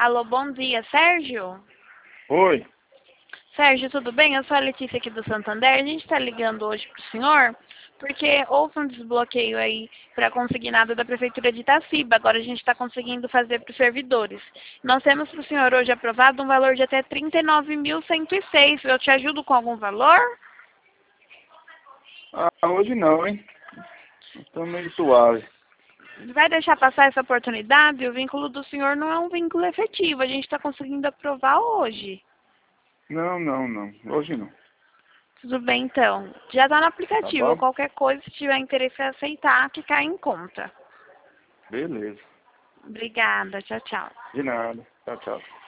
Alô, bom dia, Sérgio? Oi. Sérgio, tudo bem? Eu sou a Letícia aqui do Santander. A gente está ligando hoje para o senhor porque houve um desbloqueio aí para consignado da Prefeitura de Itaciba. Agora a gente está conseguindo fazer para os servidores. Nós temos para o senhor hoje aprovado um valor de até 39.106. Eu te ajudo com algum valor? Ah, hoje não, hein? Estou meio suave. Vai deixar passar essa oportunidade? O vínculo do senhor não é um vínculo efetivo. A gente está conseguindo aprovar hoje. Não, não, não. Hoje não. Tudo bem, então. Já está no Tá aplicativo. bom? Qualquer coisa, se tiver interesse em aceitar, que cai em conta. Beleza. Obrigada. Tchau, tchau. De nada. Tchau, tchau.